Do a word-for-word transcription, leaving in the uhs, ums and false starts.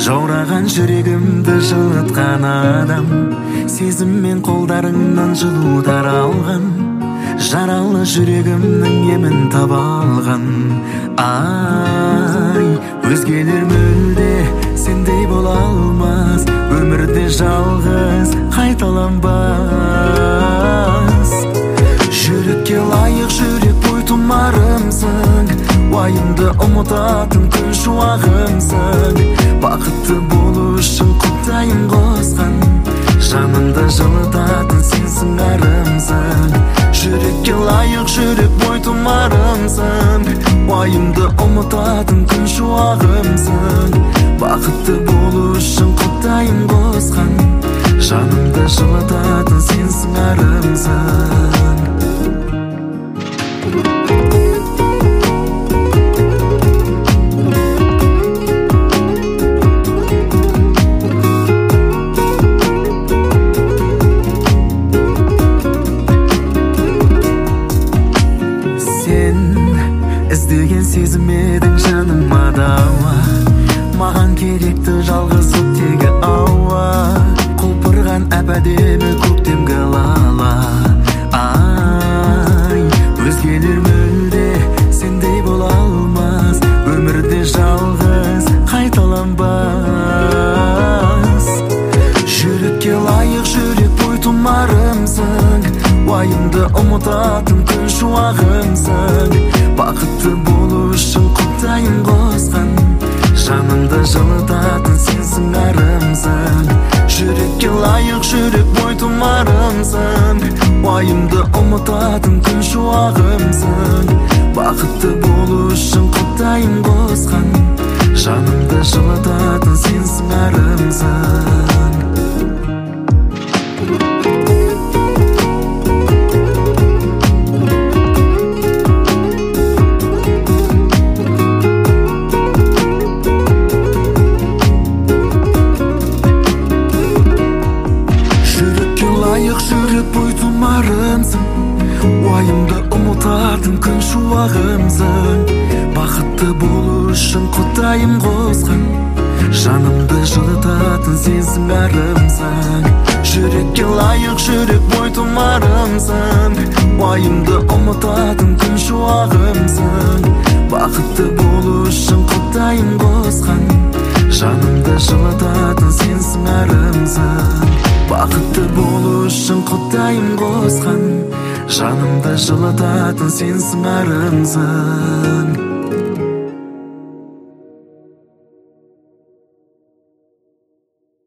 Жаураған жүрегімді жылытқан адам, сезіммен қолдарыңнан жылу таралған, жаралы жүрегімнің емін таба алған. Ай, өзгелер мүлде сендей бола алмас, өмірде жалғыз қайталанбас. Жүрекке лайық жүрек бойтұмарымсың, уайымды ұмытатын күн шуағымсың. Бақытты болу үшін құдайым қосқан, жанымды жылытатын сенсің арымсың. Жүрекке лайық жүрек бойтұмарымсың, уайымды ұмытатын күн шуағымсың. Бақытты болу үшін құдайым қосқан, жанымды жылытатын сенсің арымсың. Іздеген сезім едің жаныма дауа, маған керекті жалғыз оттегі ауа, құлпырған әп-әдемі көктемгі лала. Ай, өзгелер мүлде сендей бола алмас, өмірде жалғыз қайталанбас. Жүрекке лайық жүрек бойтұмарымсың, уайымды ұмытатын күн шуағымсың. Бақытты болу үшін құдайым қосқан, жанымды жылытатын сенсің арымсың. Жүрекке лайық жүрек бойтұмарымсың, уайымды ұмытатын күн шуағымсың. Бақытты болу үшін құдайым қосқан, жанымды жылытатын сенсің арымсың. Жүрек бойтұмарымсың, уайымды ұмытатын күн шуағымсың. Бақытты болу үшін құдайым қосқан, жанымды жылытатын сенсің арымсың. Жүрекке лайық жүрек бойтұмарымсың, уайымды ұмытатын күн шуағымсың. Бақытты болу үшін құдайым қосқан, жанымды жылытатын сенсің арымсың. Бақытты болу үшін құдайым қосқан, жанымды жылытатын сенсің арымсың.